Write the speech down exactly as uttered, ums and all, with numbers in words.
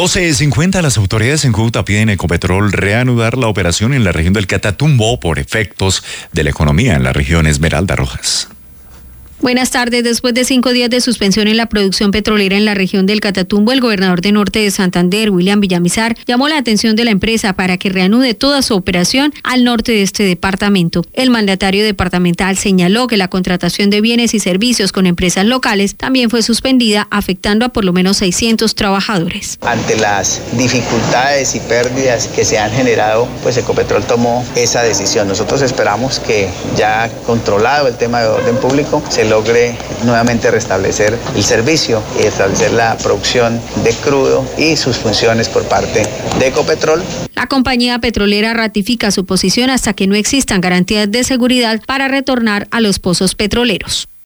doce cincuenta, las autoridades en Cúcuta piden a Ecopetrol reanudar la operación en la región del Catatumbo por efectos de la economía en la región. Esmeralda Rojas. Buenas tardes. Después de cinco días de suspensión en la producción petrolera en la región del Catatumbo, el gobernador de Norte de Santander, William Villamizar, llamó la atención de la empresa para que reanude toda su operación al norte de este departamento. El mandatario departamental señaló que la contratación de bienes y servicios con empresas locales también fue suspendida, afectando a por lo menos seiscientos trabajadores. Ante las dificultades y pérdidas que se han generado, pues Ecopetrol tomó esa decisión. Nosotros esperamos que ya controlado el tema de orden público, se logre nuevamente restablecer el servicio y establecer la producción de crudo y sus funciones por parte de Ecopetrol. La compañía petrolera ratifica su posición hasta que no existan garantías de seguridad para retornar a los pozos petroleros.